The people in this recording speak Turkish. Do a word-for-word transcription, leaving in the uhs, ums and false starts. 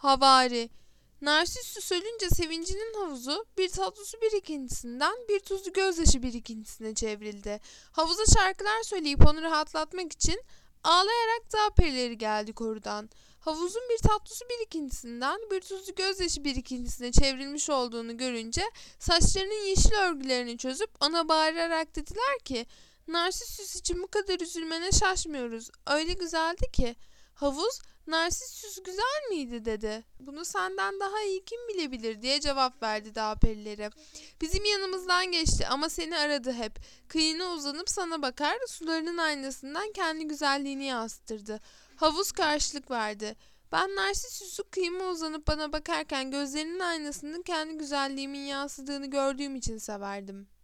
Havari. Narsissus ölünce sevincinin havuzu bir tatlı su birikintisinden bir tuzlu gözyaşı birikintisine çevrildi. Havuza şarkılar söyleyip onu rahatlatmak için ağlayarak dağ perileri geldi korudan. Havuzun bir tatlı su birikintisinden bir tuzlu gözyaşı birikintisine çevrilmiş olduğunu görünce saçlarının yeşil örgülerini çözüp ona bağırarak dediler ki, Narsissus için bu kadar üzülmene şaşmıyoruz. Öyle güzeldi ki. Havuz, Narsissus güzel miydi dedi. Bunu senden daha iyi kim bilebilir diye cevap verdi dağ perileri. Bizim yanımızdan geçti ama seni aradı hep. Kıyına uzanıp sana bakar, sularının aynasından kendi güzelliğini yansıtırdı. Havuz karşılık verdi. Ben Narsissus'u kıyıma uzanıp bana bakarken gözlerinin aynasının kendi güzelliğimin yansıdığını gördüğüm için severdim.